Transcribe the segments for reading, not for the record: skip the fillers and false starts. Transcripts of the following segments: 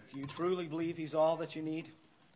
Do you truly believe He's all that you need?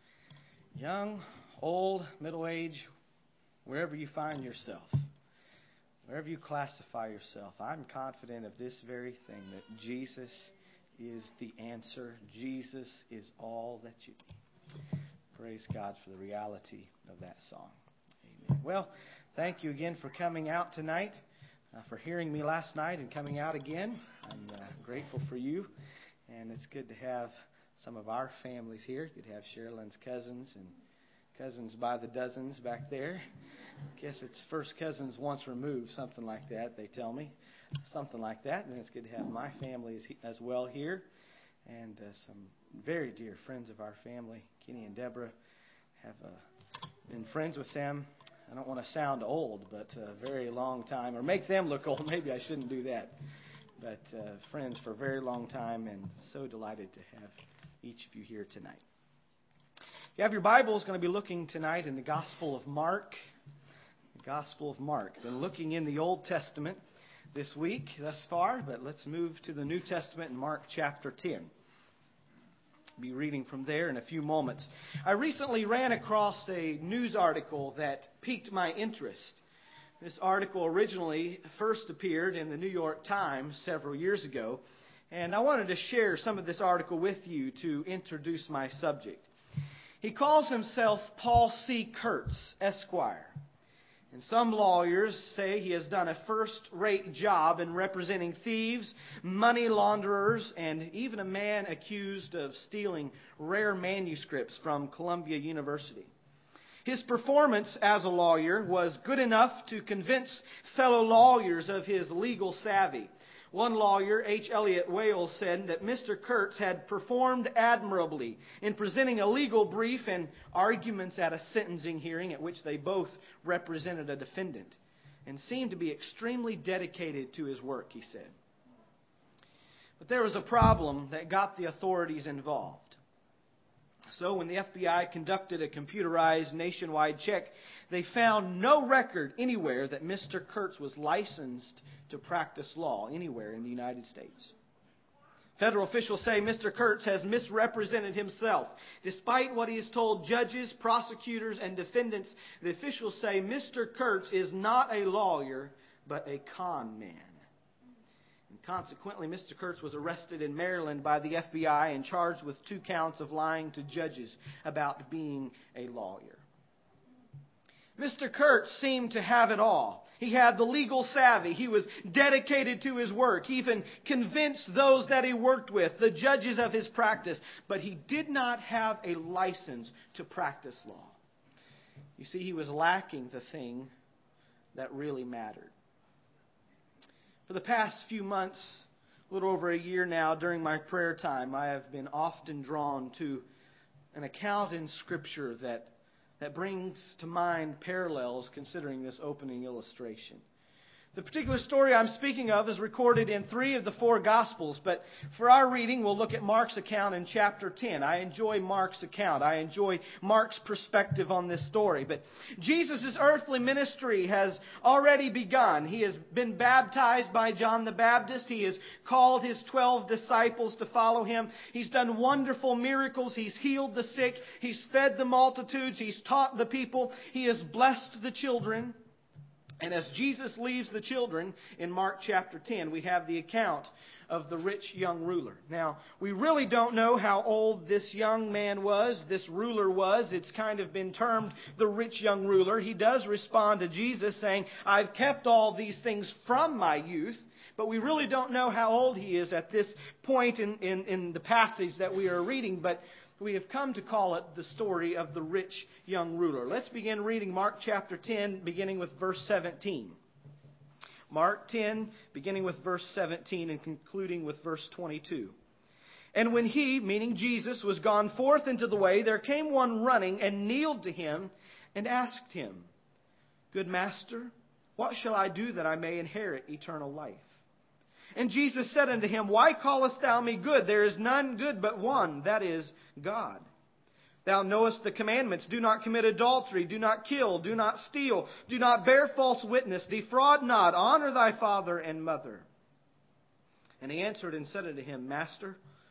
Young, old, middle age, wherever you find yourself, wherever you classify yourself, I'm confident of this very thing, that Jesus is the answer. Jesus is all that you need. Praise God for the reality of that song. Amen. Well, thank you again for coming out tonight, for hearing me last night and coming out again. I'm grateful for you. And it's good to have some of our families here. Good to have Sherilyn's cousins and cousins by the dozens back there. I guess it's first cousins once removed, something like that, they tell me. Something like that. And it's good to have my family as well here. And some very dear friends of our family, Kenny and Deborah, have been friends with them. I don't want to sound old, but a very long time, or make them look old. Maybe I shouldn't do that. But friends for a very long time, and so delighted to have each of you here tonight. If you have your Bibles, going to be looking tonight in the Gospel of Mark. The Gospel of Mark. Been looking in the Old Testament this week thus far, but let's move to the New Testament in Mark chapter 10. I'll be reading from there in a few moments. I recently ran across a news article that piqued my interest. This article originally first appeared in the New York Times several years ago, and I wanted to share some of this article with you to introduce my subject. He calls himself Paul C. Kurtz, Esquire, and some lawyers say he has done a first-rate job in representing thieves, money launderers, and even a man accused of stealing rare manuscripts from Columbia University. His performance as a lawyer was good enough to convince fellow lawyers of his legal savvy. One lawyer, H. Elliott Wales, said that Mr. Kurtz had performed admirably in presenting a legal brief and arguments at a sentencing hearing at which they both represented a defendant, and seemed to be extremely dedicated to his work, he said. But there was a problem that got the authorities involved. So when the FBI conducted a computerized nationwide check, they found no record anywhere that Mr. Kurtz was licensed to practice law anywhere in the United States. Federal officials say Mr. Kurtz has misrepresented himself. Despite what he has told judges, prosecutors, and defendants, the officials say Mr. Kurtz is not a lawyer, but a con man. Consequently, Mr. Kurtz was arrested in Maryland by the FBI and charged with 2 counts of lying to judges about being a lawyer. Mr. Kurtz seemed to have it all. He had the legal savvy. He was dedicated to his work. He even convinced those that he worked with, the judges of his practice. But he did not have a license to practice law. You see, he was lacking the thing that really mattered. For the past few months, a little over a year now, during my prayer time, I have been often drawn to an account in Scripture that brings to mind parallels considering this opening illustration. The particular story I'm speaking of is recorded in 3 of the 4 Gospels, but for our reading, we'll look at Mark's account in chapter 10. I enjoy Mark's account. I enjoy Mark's perspective on this story. But Jesus' earthly ministry has already begun. He has been baptized by John the Baptist. He has called his 12 disciples to follow him. He's done wonderful miracles. He's healed the sick. He's fed the multitudes. He's taught the people. He has blessed the children. And as Jesus leaves the children in Mark chapter 10, we have the account of the rich young ruler. Now, we really don't know how old this young man was, this ruler was. It's kind of been termed the rich young ruler. He does respond to Jesus saying, I've kept all these things from my youth. But we really don't know how old he is at this point in the passage that we are reading. But we have come to call it the story of the rich young ruler. Let's begin reading Mark chapter 10, beginning with verse 17. Mark 10, beginning with verse 17 and concluding with verse 22. And when he, meaning Jesus, was gone forth into the way, there came one running and kneeled to him and asked him, Good master, what shall I do that I may inherit eternal life? And Jesus said unto him, Why callest thou me good? There is none good but one, that is God. Thou knowest the commandments. Do not commit adultery. Do not kill. Do not steal. Do not bear false witness. Defraud not. Honor thy father and mother. And he answered and said unto him, Master,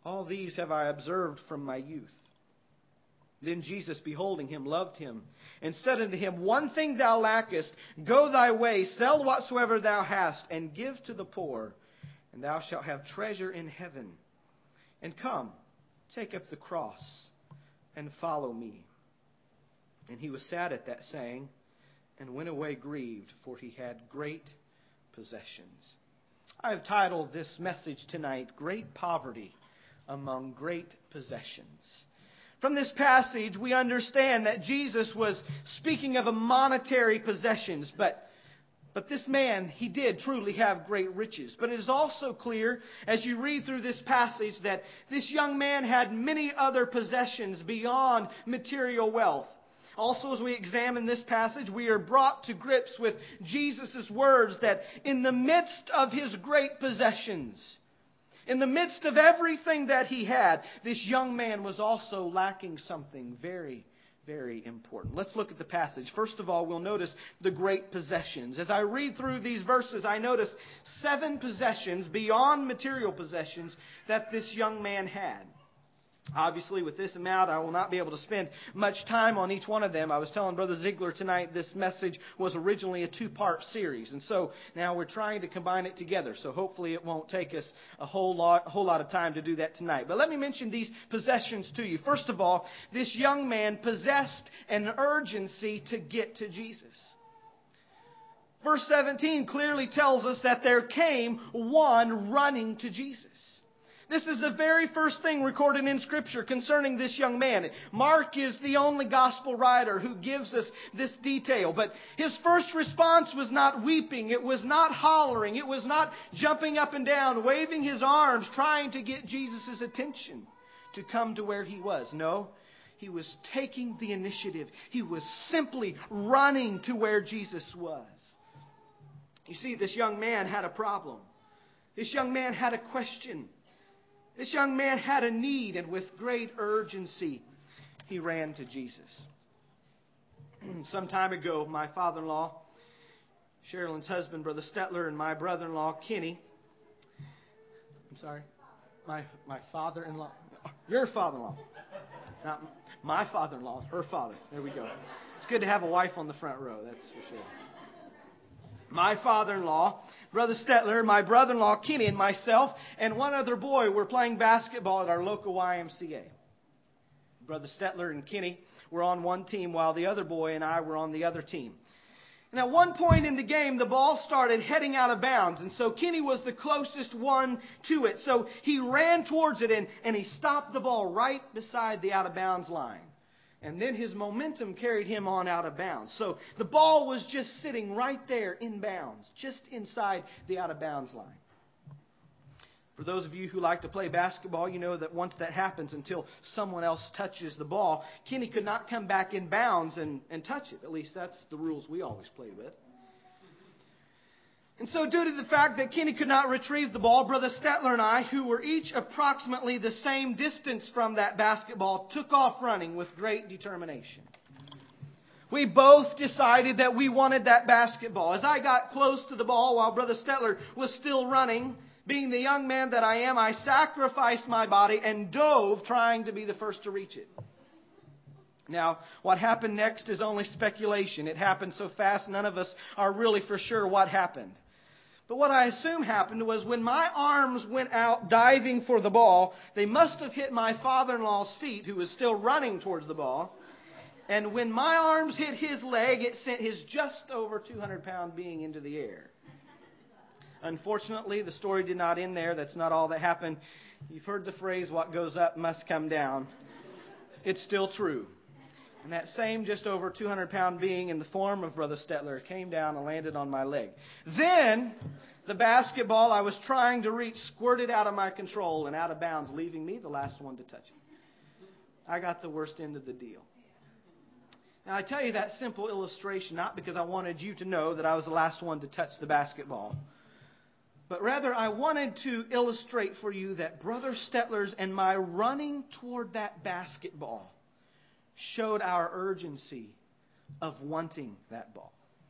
All these have I observed from my youth. Then Jesus, beholding him, loved him, and said unto him, One thing thou lackest, go thy way, sell whatsoever thou hast, and give to the poor, and thou shalt have treasure in heaven. And come, take up the cross, and follow me. And he was sad at that saying, and went away grieved, for he had great possessions. I have titled this message tonight, Great Poverty Among Great Possessions. From this passage, we understand that Jesus was speaking of a monetary possessions, but this man, he did truly have great riches. But it is also clear, as you read through this passage, that this young man had many other possessions beyond material wealth. Also, as we examine this passage, we are brought to grips with Jesus' words that in the midst of his great possessions, in the midst of everything that he had, this young man was also lacking something very, very important. Let's look at the passage. First of all, we'll notice the great possessions. As I read through these verses, I notice 7 possessions beyond material possessions that this young man had. Obviously, with this amount, I will not be able to spend much time on each one of them. I was telling Brother Ziegler tonight this message was originally a 2-part series. And so now we're trying to combine it together. So hopefully it won't take us a whole lot of time to do that tonight. But let me mention these possessions to you. First of all, this young man possessed an urgency to get to Jesus. Verse 17 clearly tells us that there came one running to Jesus. This is the very first thing recorded in Scripture concerning this young man. Mark is the only gospel writer who gives us this detail. But his first response was not weeping. It was not hollering. It was not jumping up and down, waving his arms, trying to get Jesus' attention to come to where he was. No, he was taking the initiative. He was simply running to where Jesus was. You see, this young man had a problem. This young man had a question. This young man had a need, and with great urgency, he ran to Jesus. Some time ago, my father-in-law, Sherilyn's husband, Brother Stetler, and my brother-in-law, Kenny. My father-in-law. Your father-in-law. Not my father-in-law, her father. There we go. It's good to have a wife on the front row, that's for sure. My father-in-law, Brother Stetler, my brother-in-law Kenny, and myself, and one other boy were playing basketball at our local YMCA. Brother Stetler and Kenny were on one team while the other boy and I were on the other team. And at one point in the game, the ball started heading out of bounds. And so Kenny was the closest one to it. So he ran towards it and he stopped the ball right beside the out-of-bounds line. And then his momentum carried him on out of bounds. So the ball was just sitting right there in bounds, just inside the out-of-bounds line. For those of you who like to play basketball, you know that once that happens, until someone else touches the ball, Kenny could not come back in bounds and touch it. At least that's the rules we always played with. And so due to the fact that Kenny could not retrieve the ball, Brother Stetler and I, who were each approximately the same distance from that basketball, took off running with great determination. We both decided that we wanted that basketball. As I got close to the ball while Brother Stetler was still running, being the young man that I am, I sacrificed my body and dove trying to be the first to reach it. Now, what happened next is only speculation. It happened so fast, none of us are really for sure what happened. But what I assume happened was when my arms went out diving for the ball, they must have hit my father-in-law's feet, who was still running towards the ball. And when my arms hit his leg, it sent his just over 200-pound being into the air. Unfortunately, the story did not end there. That's not all that happened. You've heard the phrase, what goes up must come down. It's still true. And that same just over 200-pound being in the form of Brother Stetler came down and landed on my leg. Then the basketball I was trying to reach squirted out of my control and out of bounds, leaving me the last one to touch it. I got the worst end of the deal. Now, I tell you that simple illustration not because I wanted you to know that I was the last one to touch the basketball, but rather I wanted to illustrate for you that Brother Stetler's and my running toward that basketball showed our urgency of wanting that ball.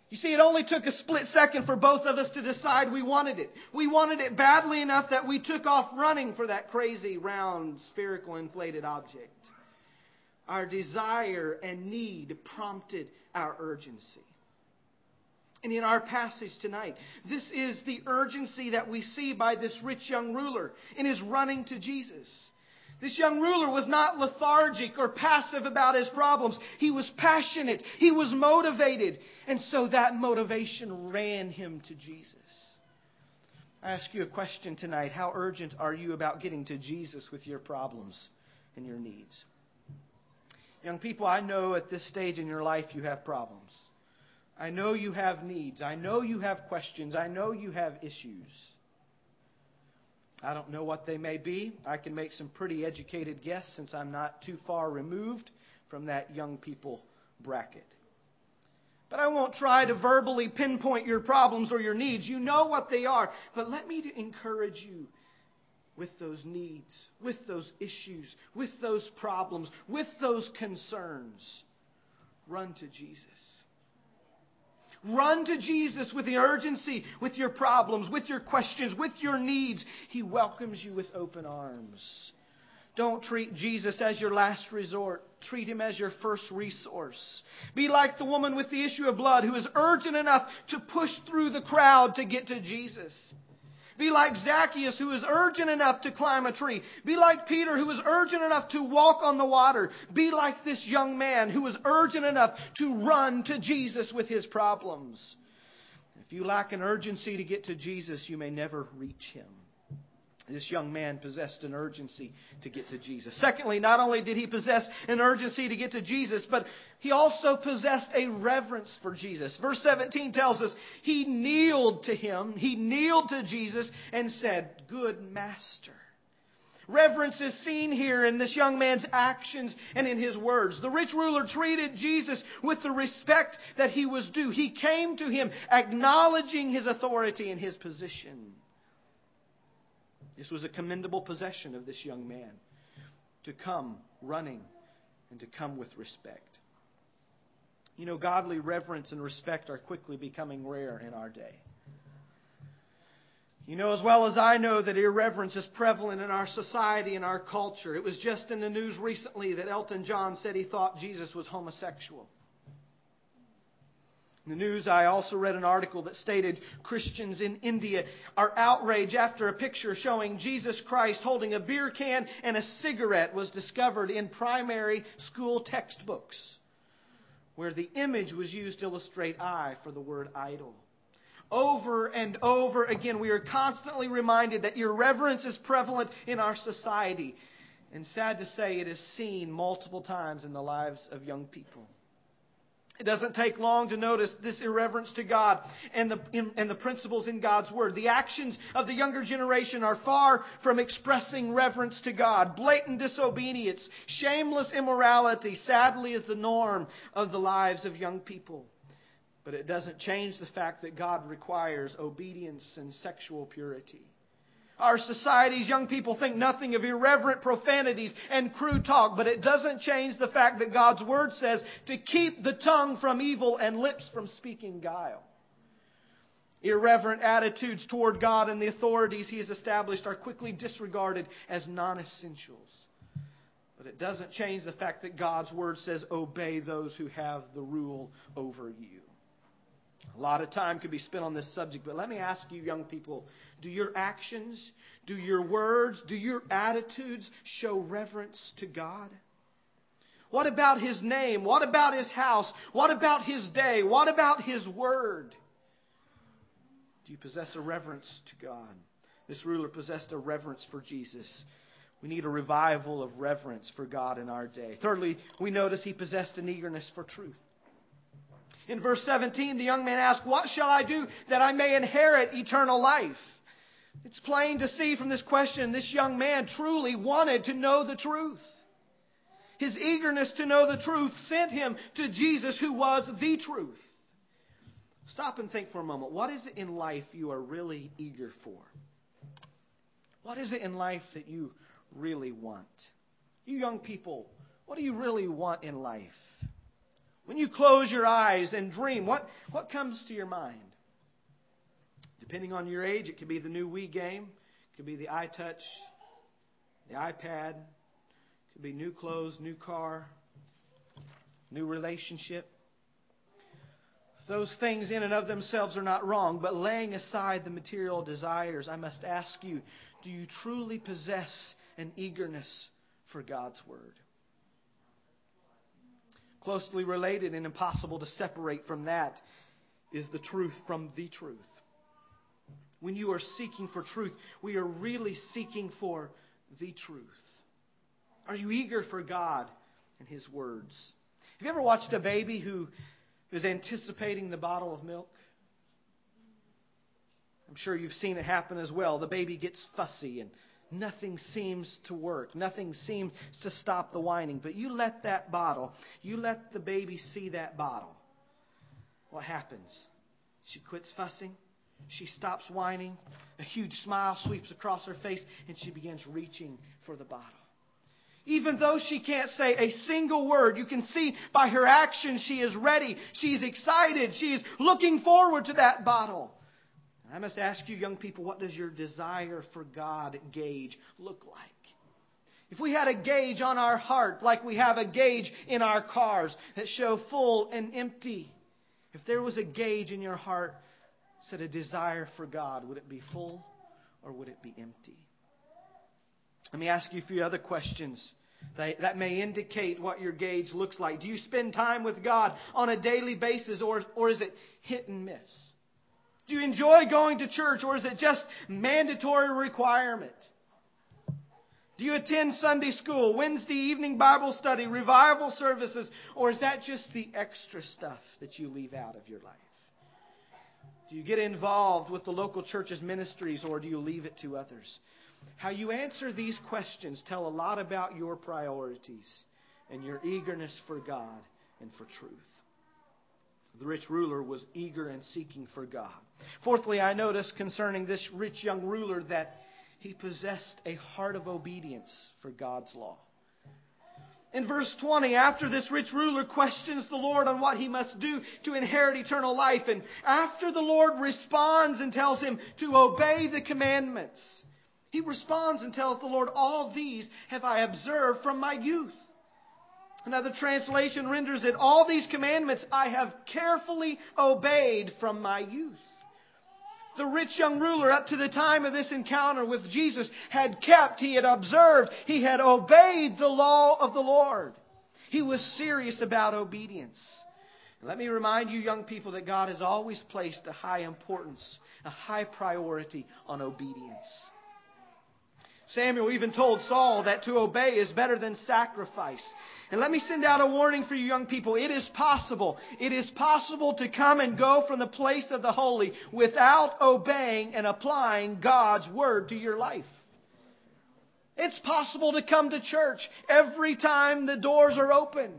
You see, it only took a split second for both of us to decide we wanted it. We wanted it badly enough that we took off running for that crazy, round, spherical, inflated object. Our desire and need prompted our urgency. And in our passage tonight, this is the urgency that we see by this rich young ruler in his running to Jesus. This young ruler was not lethargic or passive about his problems. He was passionate. He was motivated. And so that motivation ran him to Jesus. I ask you a question tonight. How urgent are you about getting to Jesus with your problems and your needs? Young people, I know at this stage in your life you have problems. I know you have needs. I know you have questions. I know you have issues. I don't know what they may be. I can make some pretty educated guess since I'm not too far removed from that young people bracket. But I won't try to verbally pinpoint your problems or your needs. You know what they are. But let me encourage you with those needs, with those issues, with those problems, with those concerns. Run to Jesus. Run to Jesus with the urgency, with your problems, with your questions, with your needs. He welcomes you with open arms. Don't treat Jesus as your last resort. Treat Him as your first resource. Be like the woman with the issue of blood who is urgent enough to push through the crowd to get to Jesus. Be like Zacchaeus, who is urgent enough to climb a tree. Be like Peter, who is urgent enough to walk on the water. Be like this young man who is urgent enough to run to Jesus with his problems. If you lack an urgency to get to Jesus, you may never reach Him. This young man possessed an urgency to get to Jesus. Secondly, not only did he possess an urgency to get to Jesus, but he also possessed a reverence for Jesus. Verse 17 tells us he kneeled to Him, he kneeled to Jesus and said, "Good Master." Reverence is seen here in this young man's actions and in his words. The rich ruler treated Jesus with the respect that he was due. He came to Him acknowledging His authority and His position. This was a commendable possession of this young man, to come running and to come with respect. You know, godly reverence and respect are quickly becoming rare in our day. You know as well as I know that irreverence is prevalent in our society and our culture. It was just in the news recently that Elton John said he thought Jesus was homosexual. In the news, I also read an article that stated Christians in India are outraged after a picture showing Jesus Christ holding a beer can and a cigarette was discovered in primary school textbooks, where the image was used to illustrate I for the word idol. Over and over again, we are constantly reminded that irreverence is prevalent in our society. And sad to say, it is seen multiple times in the lives of young people. It doesn't take long to notice this irreverence to God and the principles in God's Word. The actions of the younger generation are far from expressing reverence to God. Blatant disobedience, shameless immorality, sadly, is the norm of the lives of young people. But it doesn't change the fact that God requires obedience and sexual purity. Our society's young people think nothing of irreverent profanities and crude talk, but it doesn't change the fact that God's Word says to keep the tongue from evil and lips from speaking guile. Irreverent attitudes toward God and the authorities He has established are quickly disregarded as non-essentials. But it doesn't change the fact that God's Word says obey those who have the rule over you. A lot of time could be spent on this subject, but let me ask you, young people, do your actions, do your words, do your attitudes show reverence to God? What about His name? What about His house? What about His day? What about His word? Do you possess a reverence to God? This ruler possessed a reverence for Jesus. We need a revival of reverence for God in our day. Thirdly, we notice he possessed an eagerness for truth. In verse 17, the young man asked, "What shall I do that I may inherit eternal life?" It's plain to see from this question, this young man truly wanted to know the truth. His eagerness to know the truth sent him to Jesus, who was the truth. Stop and think for a moment. What is it in life you are really eager for? What is it in life that you really want? You young people, what do you really want in life? When you close your eyes and dream, what comes to your mind? Depending on your age, it could be the new Wii game. It could be the iTouch, the iPad. It could be new clothes, new car, new relationship. Those things in and of themselves are not wrong, but laying aside the material desires, I must ask you, do you truly possess an eagerness for God's Word? Closely related and impossible to separate from that is the truth from the truth. When you are seeking for truth, we are really seeking for the truth. Are you eager for God and His words? Have you ever watched a baby who is anticipating the bottle of milk? I'm sure you've seen it happen as well. The baby gets fussy and nothing seems to work. Nothing seems to stop the whining. But you let the baby see that bottle. What happens? She quits fussing. She stops whining. A huge smile sweeps across her face and she begins reaching for the bottle. Even though she can't say a single word, you can see by her actions she is ready. She's excited. She's looking forward to that bottle. I must ask you, young people, what does your desire for God gauge look like? If we had a gauge on our heart like we have a gauge in our cars that show full and empty, if there was a gauge in your heart that said a desire for God, would it be full or would it be empty? Let me ask you a few other questions that may indicate what your gauge looks like. Do you spend time with God on a daily basis or is it hit and miss? Do you enjoy going to church or is it just mandatory requirement? Do you attend Sunday school, Wednesday evening Bible study, revival services, or is that just the extra stuff that you leave out of your life? Do you get involved with the local church's ministries or do you leave it to others? How you answer these questions tell a lot about your priorities and your eagerness for God and for truth. The rich ruler was eager and seeking for God. Fourthly, I notice concerning this rich young ruler that he possessed a heart of obedience for God's law. In verse 20, after this rich ruler questions the Lord on what he must do to inherit eternal life, and after the Lord responds and tells him to obey the commandments, he responds and tells the Lord, all these have I observed from my youth. Another translation renders it, all these commandments I have carefully obeyed from my youth. The rich young ruler, up to the time of this encounter with Jesus, had kept, he had observed, he had obeyed the law of the Lord. He was serious about obedience. Let me remind you, young people, that God has always placed a high importance, a high priority on obedience. Samuel even told Saul that to obey is better than sacrifice. And let me send out a warning for you young people. It is possible. It is possible to come and go from the place of the holy without obeying and applying God's Word to your life. It's possible to come to church every time the doors are open.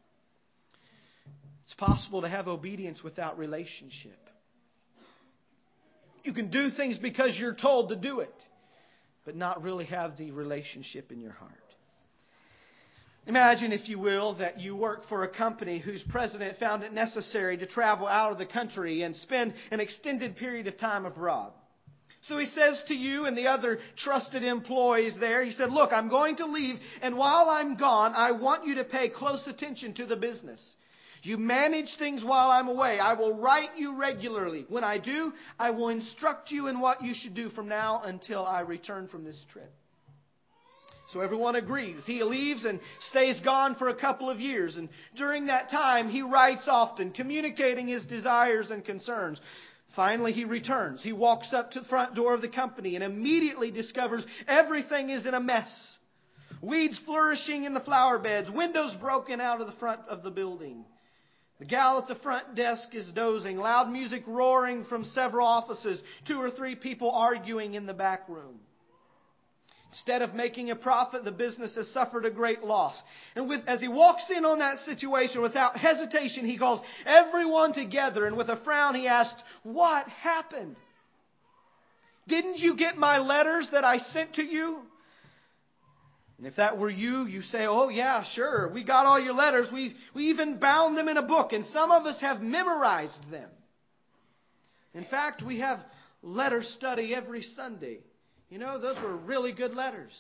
It's possible to have obedience without relationship. You can do things because you're told to do it, but not really have the relationship in your heart. Imagine, if you will, that you work for a company whose president found it necessary to travel out of the country and spend an extended period of time abroad. So he says to you and the other trusted employees there, he said, look, I'm going to leave, and while I'm gone, I want you to pay close attention to the business. You manage things while I'm away. I will write you regularly. When I do, I will instruct you in what you should do from now until I return from this trip. So everyone agrees. He leaves and stays gone for a couple of years. And during that time, he writes often, communicating his desires and concerns. Finally, he returns. He walks up to the front door of the company and immediately discovers everything is in a mess. Weeds flourishing in the flower beds. Windows broken out of the front of the building. The gal at the front desk is dozing. Loud music roaring from several offices. 2 or 3 people arguing in the back room. Instead of making a profit, the business has suffered a great loss. And as he walks in on that situation, without hesitation, he calls everyone together. And with a frown, he asks, what happened? Didn't you get my letters that I sent to you? And if that were you, you say, oh yeah, sure, we got all your letters. We even bound them in a book, and some of us have memorized them. In fact, we have letter study every Sunday. You know, those were really good letters.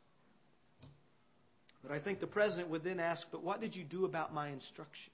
But I think the president would then ask, but what did you do about my instructions?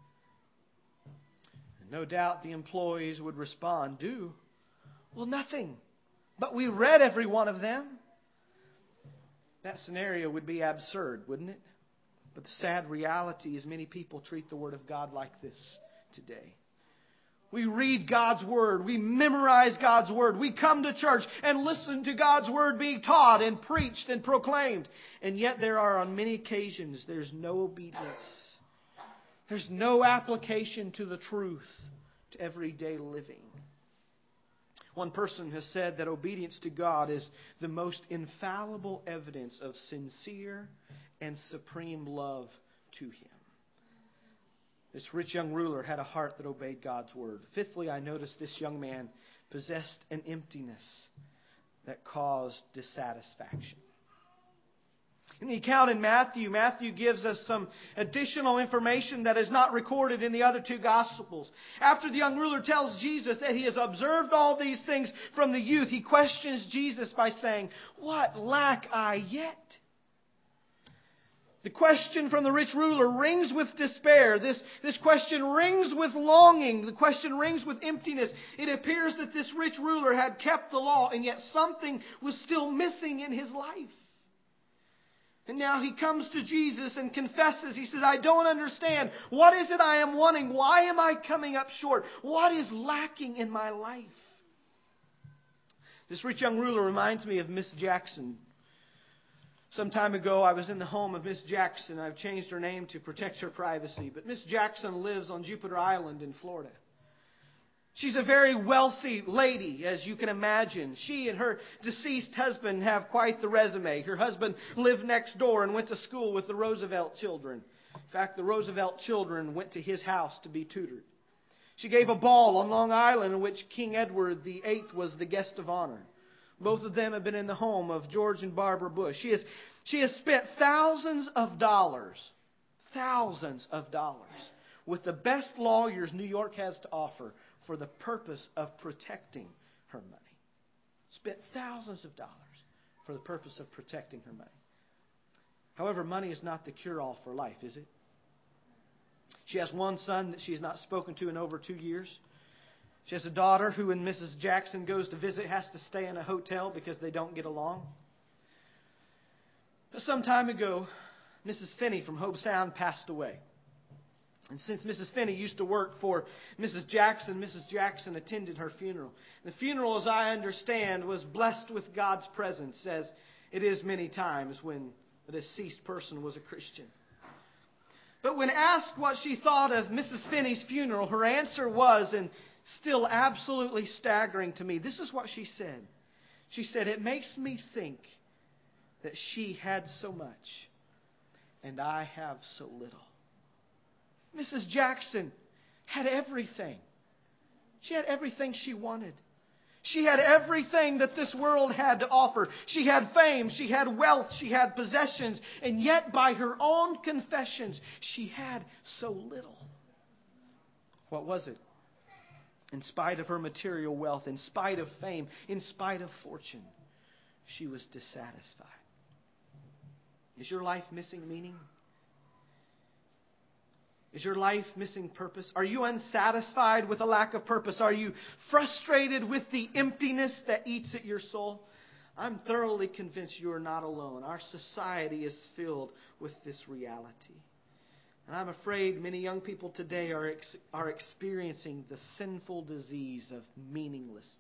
And no doubt the employees would respond, do? Well, nothing. But we read every one of them. That scenario would be absurd, wouldn't it? But the sad reality is many people treat the Word of God like this today. We read God's Word. We memorize God's Word. We come to church and listen to God's Word being taught and preached and proclaimed. And yet there are on many occasions there's no obedience. There's no application to the truth to everyday living. One person has said that obedience to God is the most infallible evidence of sincere and supreme love to Him. This rich young ruler had a heart that obeyed God's word. Fifthly, I noticed this young man possessed an emptiness that caused dissatisfaction. In the account in Matthew gives us some additional information that is not recorded in the other two Gospels. After the young ruler tells Jesus that he has observed all these things from the youth, he questions Jesus by saying, "What lack I yet?" The question from the rich ruler rings with despair. This question rings with longing. The question rings with emptiness. It appears that this rich ruler had kept the law, and yet something was still missing in his life. And now he comes to Jesus and confesses. He says, I don't understand. What is it I am wanting? Why am I coming up short? What is lacking in my life? This rich young ruler reminds me of Miss Jackson. Some time ago, I was in the home of Miss Jackson. I've changed her name to protect her privacy. But Miss Jackson lives on Jupiter Island in Florida. She's a very wealthy lady, as you can imagine. She and her deceased husband have quite the resume. Her husband lived next door and went to school with the Roosevelt children. In fact, the Roosevelt children went to his house to be tutored. She gave a ball on Long Island in which King Edward VIII was the guest of honor. Both of them have been in the home of George and Barbara Bush. She has spent thousands of dollars with the best lawyers New York has to offer for the purpose of protecting her money. Spent thousands of dollars for the purpose of protecting her money. However, money is not the cure-all for life, is it? She has one son that she has not spoken to in over 2 years. She has a daughter who, when Mrs. Jackson goes to visit, has to stay in a hotel because they don't get along. But some time ago, Mrs. Finney from Hobe Sound passed away. And since Mrs. Finney used to work for Mrs. Jackson attended her funeral. The funeral, as I understand, was blessed with God's presence, as it is many times when a deceased person was a Christian. But when asked what she thought of Mrs. Finney's funeral, her answer was, and still absolutely staggering to me, this is what she said. She said, "It makes me think that she had so much and I have so little." Mrs. Jackson had everything. She had everything she wanted. She had everything that this world had to offer. She had fame, she had wealth, she had possessions, and yet by her own confessions, she had so little. What was it? In spite of her material wealth, in spite of fame, in spite of fortune, she was dissatisfied. Is your life missing meaning? Is your life missing purpose? Are you unsatisfied with a lack of purpose? Are you frustrated with the emptiness that eats at your soul? I'm thoroughly convinced you are not alone. Our society is filled with this reality. And I'm afraid many young people today are experiencing the sinful disease of meaninglessness.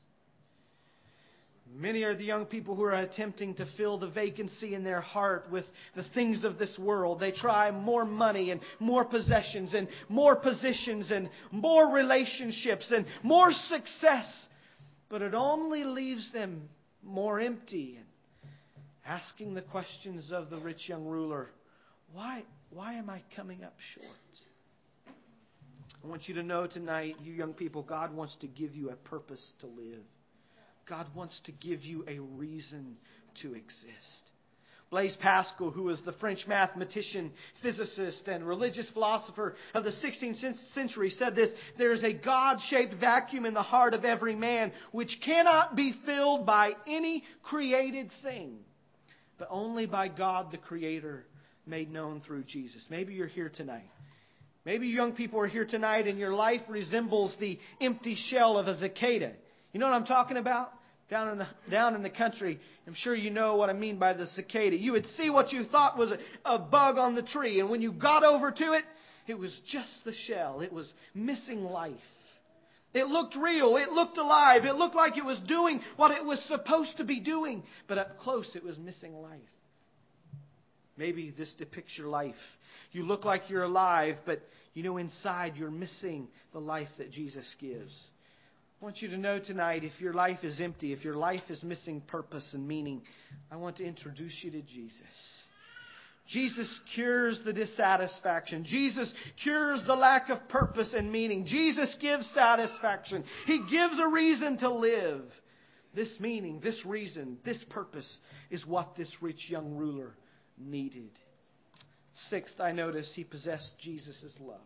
Many are the young people who are attempting to fill the vacancy in their heart with the things of this world. They try more money and more possessions and more positions and more relationships and more success. But it only leaves them more empty and asking the questions of the rich young ruler. Why am I coming up short? I want you to know tonight, you young people, God wants to give you a purpose to live. God wants to give you a reason to exist. Blaise Pascal, who was the French mathematician, physicist, and religious philosopher of the 16th century, said this: "There is a God-shaped vacuum in the heart of every man which cannot be filled by any created thing, but only by God the Creator made known through Jesus." Maybe you're here tonight. Maybe young people are here tonight and your life resembles the empty shell of a cicada. You know what I'm talking about? Down in the country, I'm sure you know what I mean by the cicada. You would see what you thought was a bug on the tree, and when you got over to it, it was just the shell. It was missing life. It looked real. It looked alive. It looked like it was doing what it was supposed to be doing, but up close it was missing life. Maybe this depicts your life. You look like you're alive, but you know inside you're missing the life that Jesus gives. I want you to know tonight, if your life is empty, if your life is missing purpose and meaning, I want to introduce you to Jesus. Jesus cures the dissatisfaction. Jesus cures the lack of purpose and meaning. Jesus gives satisfaction. He gives a reason to live. This meaning, this reason, this purpose is what this rich young ruler needed. Sixth, I notice he possessed Jesus' love.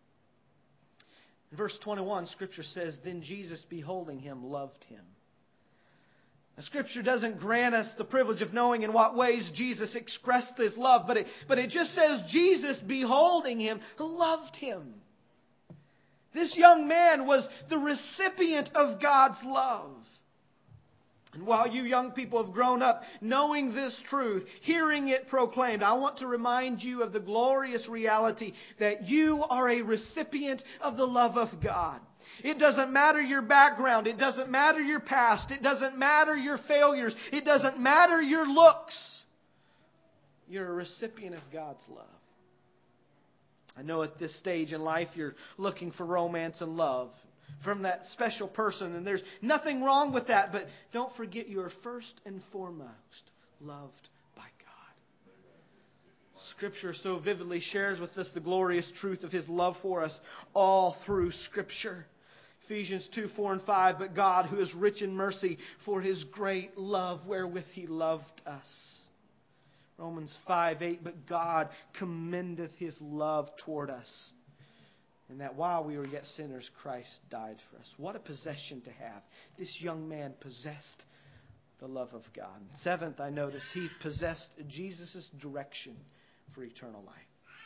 In verse 21, Scripture says, "Then Jesus, beholding him, loved him." Now, Scripture doesn't grant us the privilege of knowing in what ways Jesus expressed this love, but it just says Jesus, beholding him, loved him. This young man was the recipient of God's love. And while you young people have grown up knowing this truth, hearing it proclaimed, I want to remind you of the glorious reality that you are a recipient of the love of God. It doesn't matter your background. It doesn't matter your past. It doesn't matter your failures. It doesn't matter your looks. You're a recipient of God's love. I know at this stage in life you're looking for romance and love from that special person, and there's nothing wrong with that, but don't forget you are first and foremost loved by God. Scripture so vividly shares with us the glorious truth of His love for us all through Scripture. Ephesians 2, 4, and 5, "But God, who is rich in mercy, for His great love wherewith He loved us." Romans 5, 8, "But God commendeth His love toward us, and that while we were yet sinners, Christ died for us." What a possession to have. This young man possessed the love of God. Seventh, I notice he possessed Jesus' direction for eternal life.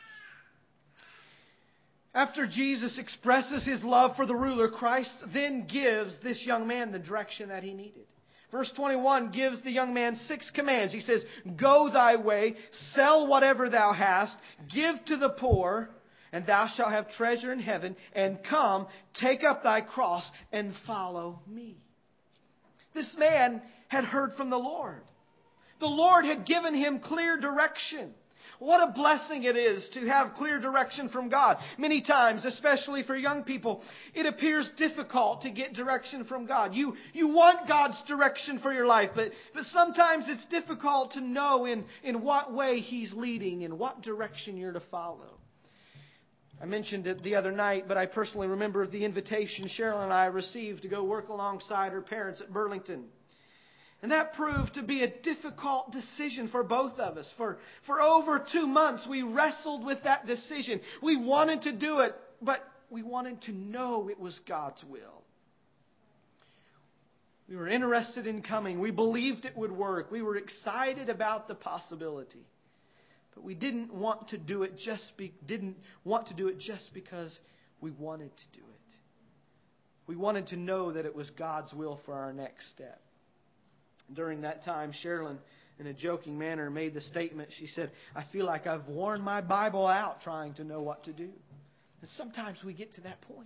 After Jesus expresses His love for the ruler, Christ then gives this young man the direction that he needed. Verse 21 gives the young man 6 commands. He says, "Go thy way, sell whatever thou hast, give to the poor, and thou shalt have treasure in heaven, and come, take up thy cross, and follow me." This man had heard from the Lord. The Lord had given him clear direction. What a blessing it is to have clear direction from God. Many times, especially for young people, it appears difficult to get direction from God. You want God's direction for your life, but sometimes it's difficult to know in what way He's leading, in what direction you're to follow. I mentioned it the other night, but I personally remember the invitation Cheryl and I received to go work alongside her parents at Burlington. And that proved to be a difficult decision for both of us. For over 2 months, we wrestled with that decision. We wanted to do it, but we wanted to know it was God's will. We were interested in coming. We believed it would work. We were excited about the possibility. But we didn't want to do it just because we wanted to do it. We wanted to know that it was God's will for our next step. During that time, Sherilyn, in a joking manner, made the statement. She said, "I feel like I've worn my Bible out trying to know what to do." And sometimes we get to that point.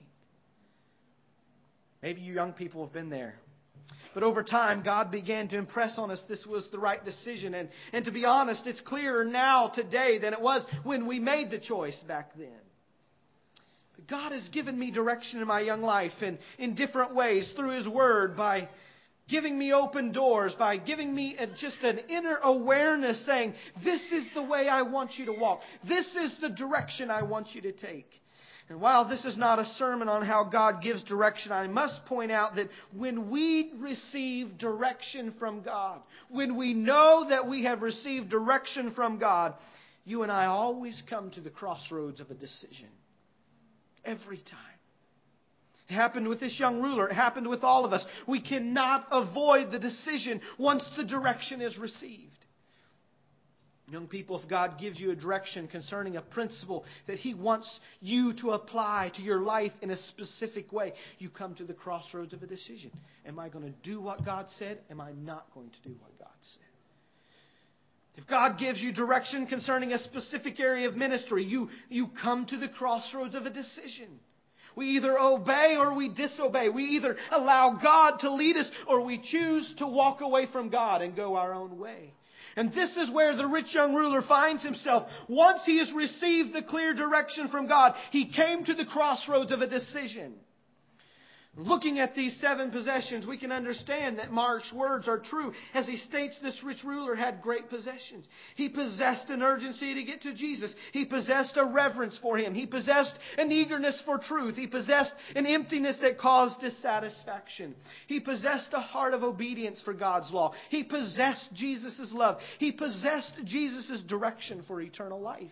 Maybe you young people have been there. But over time, God began to impress on us this was the right decision. And to be honest, it's clearer now today than it was when we made the choice back then. But God has given me direction in my young life in different ways through His Word, by giving me open doors, by giving me just an inner awareness saying, this is the way I want you to walk. This is the direction I want you to take. And while this is not a sermon on how God gives direction, I must point out that when we receive direction from God, when we know that we have received direction from God, you and I always come to the crossroads of a decision. Every time. It happened with this young ruler. It happened with all of us. We cannot avoid the decision once the direction is received. Young people, if God gives you a direction concerning a principle that He wants you to apply to your life in a specific way, you come to the crossroads of a decision. Am I going to do what God said? Am I not going to do what God said? If God gives you direction concerning a specific area of ministry, you come to the crossroads of a decision. We either obey or we disobey. We either allow God to lead us or we choose to walk away from God and go our own way. And this is where the rich young ruler finds himself. Once he has received the clear direction from God, he came to the crossroads of a decision. Looking at these 7 possessions, we can understand that Mark's words are true. As he states, this rich ruler had great possessions. He possessed an urgency to get to Jesus. He possessed a reverence for Him. He possessed an eagerness for truth. He possessed an emptiness that caused dissatisfaction. He possessed a heart of obedience for God's law. He possessed Jesus' love. He possessed Jesus' direction for eternal life.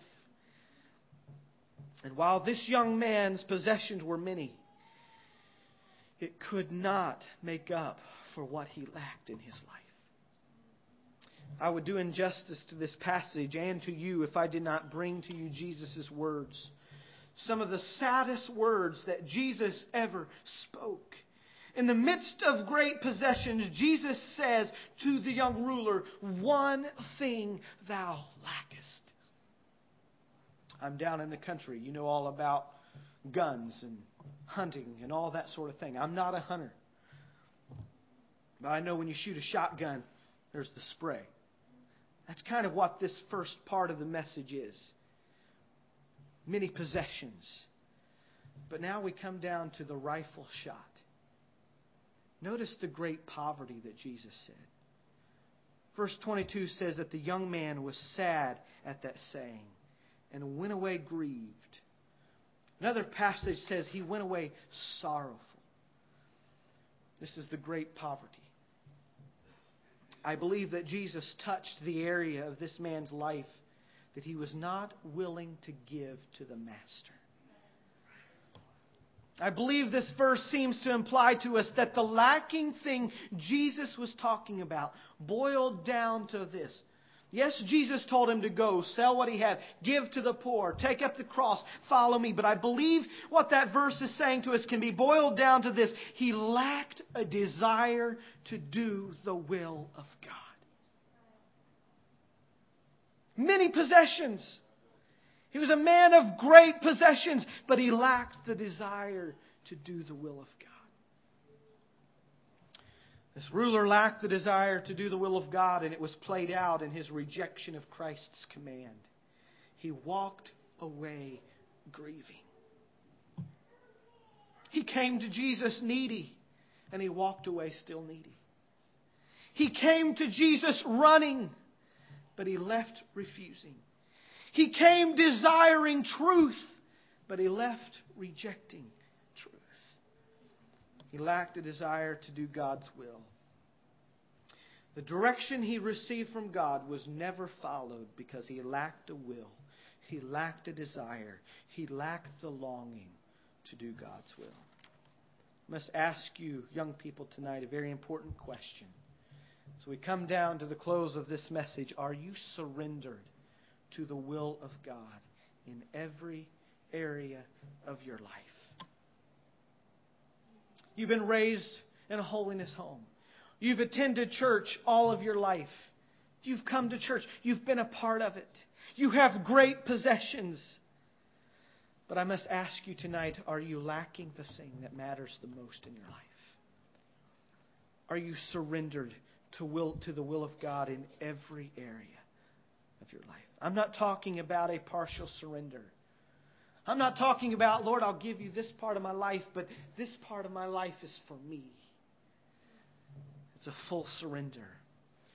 And while this young man's possessions were many, it could not make up for what he lacked in his life. I would do injustice to this passage and to you if I did not bring to you Jesus' words. Some of the saddest words that Jesus ever spoke. In the midst of great possessions, Jesus says to the young ruler, "One thing thou lackest." I'm down in the country. You know all about guns and hunting and all that sort of thing. I'm not a hunter. But I know when you shoot a shotgun, there's the spray. That's kind of what this first part of the message is. Many possessions. But now we come down to the rifle shot. Notice the great poverty that Jesus said. Verse 22 says that the young man was sad at that saying and went away grieved. Another passage says he went away sorrowful. This is the great poverty. I believe that Jesus touched the area of this man's life that he was not willing to give to the Master. I believe this verse seems to imply to us that the lacking thing Jesus was talking about boiled down to this. Yes, Jesus told him to go, sell what he had, give to the poor, take up the cross, follow me. But I believe what that verse is saying to us can be boiled down to this. He lacked a desire to do the will of God. Many possessions. He was a man of great possessions, but he lacked the desire to do the will of God. This ruler lacked the desire to do the will of God, and it was played out in his rejection of Christ's command. He walked away grieving. He came to Jesus needy, and he walked away still needy. He came to Jesus running, but he left refusing. He came desiring truth, but he left rejecting truth. He lacked a desire to do God's will. The direction he received from God was never followed because he lacked a will. He lacked a desire. He lacked the longing to do God's will. I must ask you, young people, tonight a very important question. So we come down to the close of this message. Are you surrendered to the will of God in every area of your life? You've been raised in a holiness home. You've attended church all of your life. You've come to church. You've been a part of it. You have great possessions. But I must ask you tonight, are you lacking the thing that matters the most in your life? Are you surrendered to the will of God in every area of your life? I'm not talking about a partial surrender. I'm not talking about, Lord, I'll give you this part of my life, but this part of my life is for me. It's a full surrender.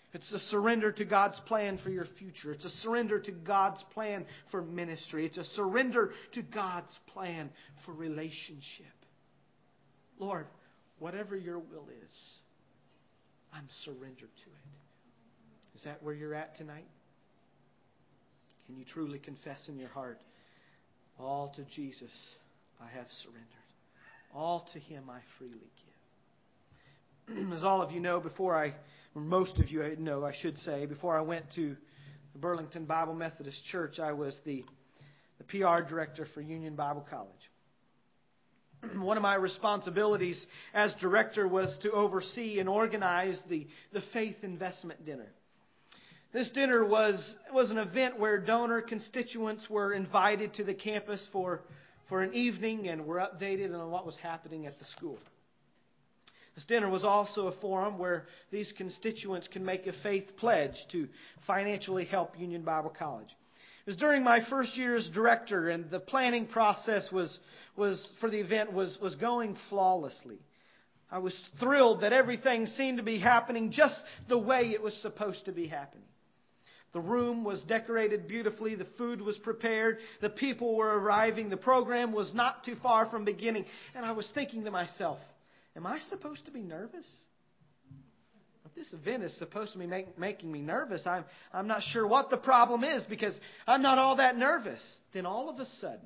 It's a surrender to God's plan for your future. It's a surrender to God's plan for ministry. It's a surrender to God's plan for relationship. Lord, whatever your will is, I'm surrendered to it. Is that where you're at tonight? Can you truly confess in your heart, all to Jesus I have surrendered. All to Him I freely give. As all of you know, most of you know, I should say, before I went to the Burlington Bible Methodist Church, I was the PR director for Union Bible College. One of my responsibilities as director was to oversee and organize the Faith Investment Dinner. This dinner was an event where donor constituents were invited to the campus for an evening and were updated on what was happening at the school. This dinner was also a forum where these constituents can make a faith pledge to financially help Union Bible College. It was during my first year as director, and the planning process was for the event was going flawlessly. I was thrilled that everything seemed to be happening just the way it was supposed to be happening. The room was decorated beautifully. The food was prepared. The people were arriving. The program was not too far from beginning. And I was thinking to myself, am I supposed to be nervous? If this event is supposed to be making me nervous, I'm not sure what the problem is because I'm not all that nervous. Then all of a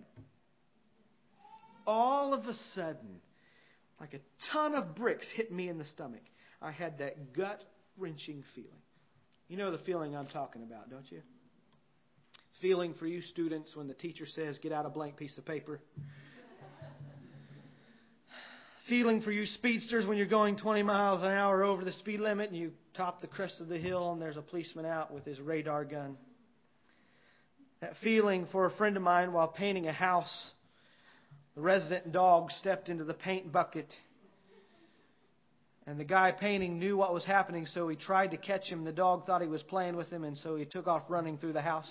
sudden, like a ton of bricks hit me in the stomach. I had that gut-wrenching feeling. You know the feeling I'm talking about, don't you? Feeling for you students when the teacher says, get out a blank piece of paper. Feeling for you speedsters when you're going 20 miles an hour over the speed limit and you top the crest of the hill and there's a policeman out with his radar gun. That feeling for a friend of mine while painting a house. The resident dog stepped into the paint bucket. And the guy painting knew what was happening, so he tried to catch him. The dog thought he was playing with him, and so he took off running through the house.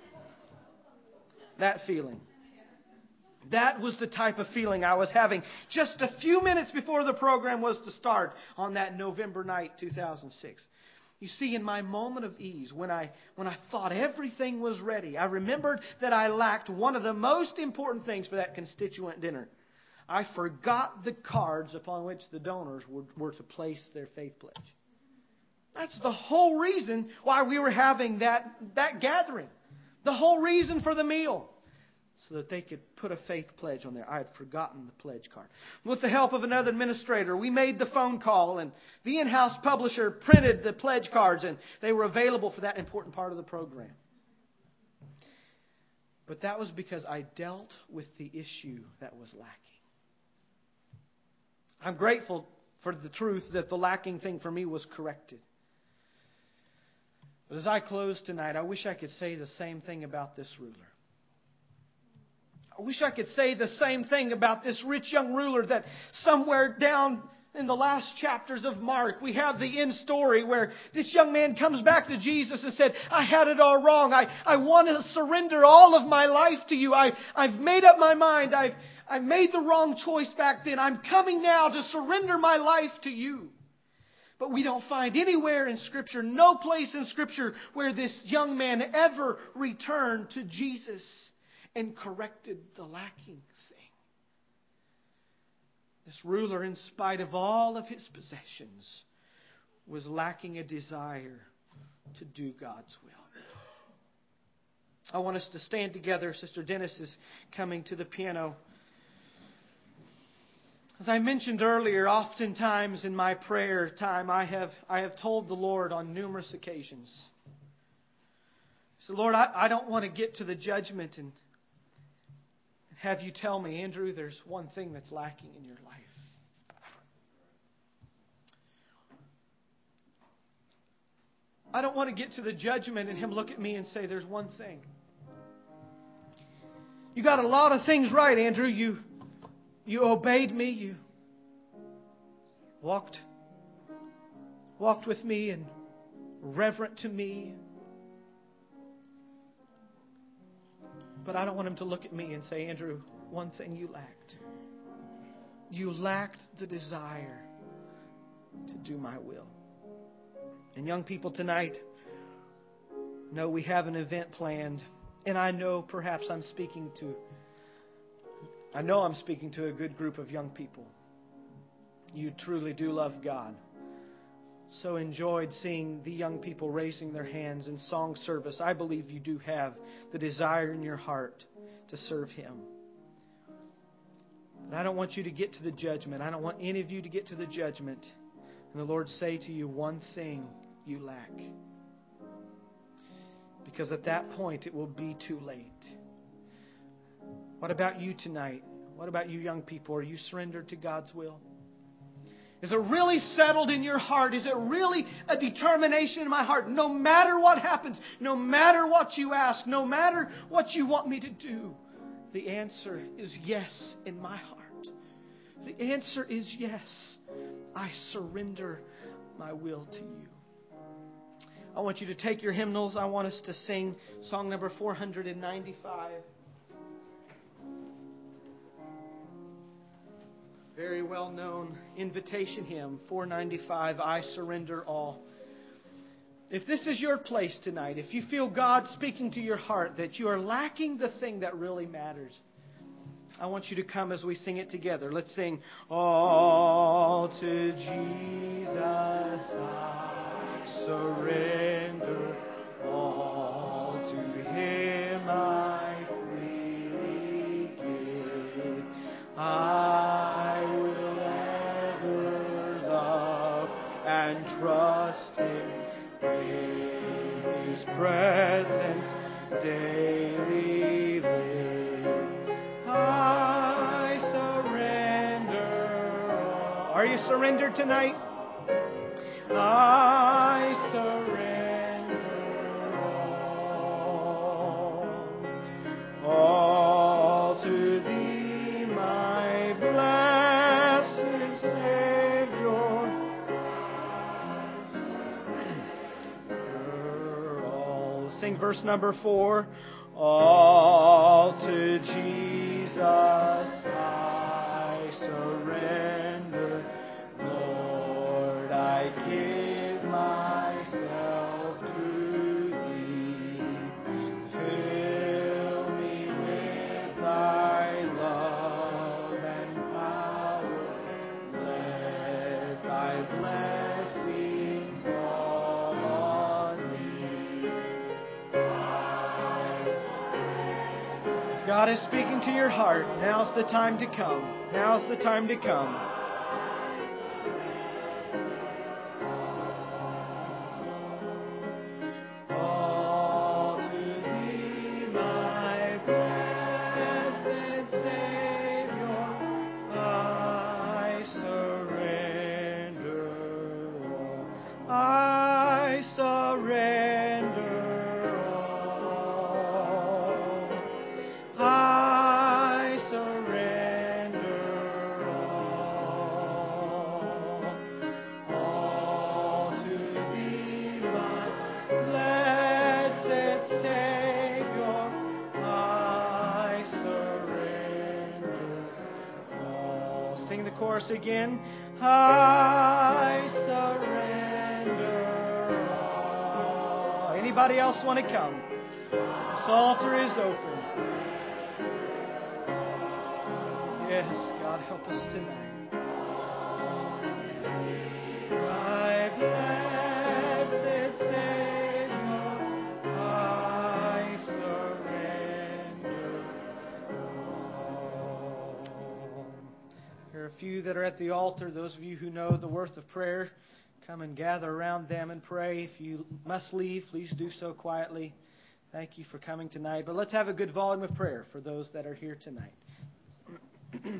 That feeling. That was the type of feeling I was having just a few minutes before the program was to start on that November night, 2006. You see, in my moment of ease, when I thought everything was ready, I remembered that I lacked one of the most important things for that constituent dinner. I forgot the cards upon which the donors were to place their faith pledge. That's the whole reason why we were having that gathering. The whole reason for the meal. So that they could put a faith pledge on there. I had forgotten the pledge card. With the help of another administrator, we made the phone call and the in-house publisher printed the pledge cards and they were available for that important part of the program. But that was because I dealt with the issue that was lacking. I'm grateful for the truth that the lacking thing for me was corrected. But as I close tonight, I wish I could say the same thing about this ruler. I wish I could say the same thing about this rich young ruler that somewhere down in the last chapters of Mark, we have the end story where this young man comes back to Jesus and said, I had it all wrong. I want to surrender all of my life to you. I've made up my mind. I made the wrong choice back then. I'm coming now to surrender my life to you. But we don't find anywhere in Scripture, no place in Scripture where this young man ever returned to Jesus and corrected the lacking thing. This ruler, in spite of all of his possessions, was lacking a desire to do God's will. I want us to stand together. Sister Dennis is coming to the piano. As I mentioned earlier, oftentimes in my prayer time, I have told the Lord on numerous occasions. So, Lord, I don't want to get to the judgment and have you tell me, Andrew, there's one thing that's lacking in your life. I don't want to get to the judgment and Him look at me and say, there's one thing. You got a lot of things right, Andrew. You obeyed me. You walked with me and reverent to me. But I don't want Him to look at me and say, Andrew, one thing you lacked. You lacked the desire to do my will. And young people tonight, know we have an event planned. And I know perhaps I'm speaking to a good group of young people. You truly do love God. So enjoyed seeing the young people raising their hands in song service. I believe you do have the desire in your heart to serve Him. But I don't want you to get to the judgment. I don't want any of you to get to the judgment and the Lord say to you, one thing you lack. Because at that point it will be too late. What about you tonight? What about you young people? Are you surrendered to God's will? Is it really settled in your heart? Is it really a determination in my heart? No matter what happens, no matter what you ask, no matter what you want me to do, the answer is yes in my heart. The answer is yes. I surrender my will to you. I want you to take your hymnals. I want us to sing song number 495. Very well known invitation hymn, 495, I Surrender All. If this is your place tonight, if you feel God speaking to your heart that you are lacking the thing that really matters, I want you to come as we sing it together. Let's sing, all to Jesus I surrender, all to Him I freely give. I will ever love and trust Him in His presence daily live. I surrender all. Are you surrendered tonight? I surrender all to Thee, my blessed Savior. Sing verse number 4. All to Jesus I surrender. Lord, I give myself to Thee. Fill me with Thy love and power. Let Thy blessing fall on me. If God is speaking to your heart, now's the time to come. Now's the time to come. Again, I surrender all. Anybody else want to come? This altar is open. Yes, God, help us tonight. My blessed Savior, I surrender all. There are a few that are at the altar. Those of you who know the worth of prayer, come and gather around them and pray. If you must leave, please do so quietly. Thank you for coming tonight. But let's have a good volume of prayer for those that are here tonight.